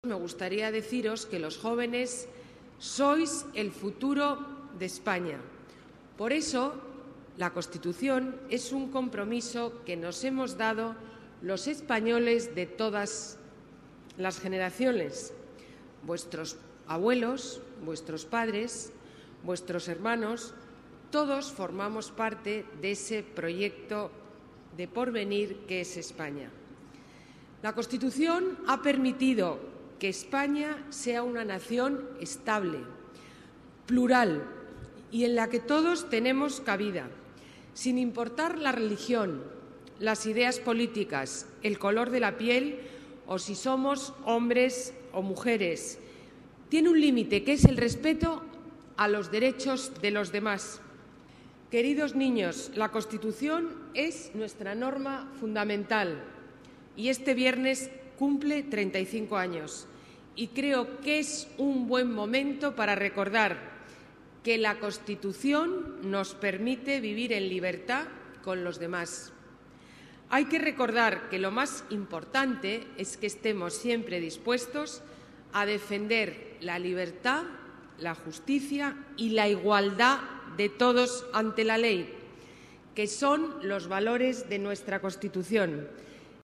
Me gustaría deciros que los jóvenes sois el futuro de España. Por eso, la Constitución es un compromiso que nos hemos dado los españoles de todas las generaciones. Vuestros abuelos, vuestros padres, vuestros hermanos, todos formamos parte de ese proyecto de porvenir que es España. La Constitución ha permitido que España sea una nación estable, plural y en la que todos tenemos cabida, sin importar la religión, las ideas políticas, el color de la piel o si somos hombres o mujeres. Tiene un límite, que es el respeto a los derechos de los demás. Queridos niños, la Constitución es nuestra norma fundamental y este viernes cumple 35 años. Y creo que es un buen momento para recordar que la Constitución nos permite vivir en libertad con los demás. Hay que recordar que lo más importante es que estemos siempre dispuestos a defender la libertad, la justicia y la igualdad de todos ante la ley, que son los valores de nuestra Constitución.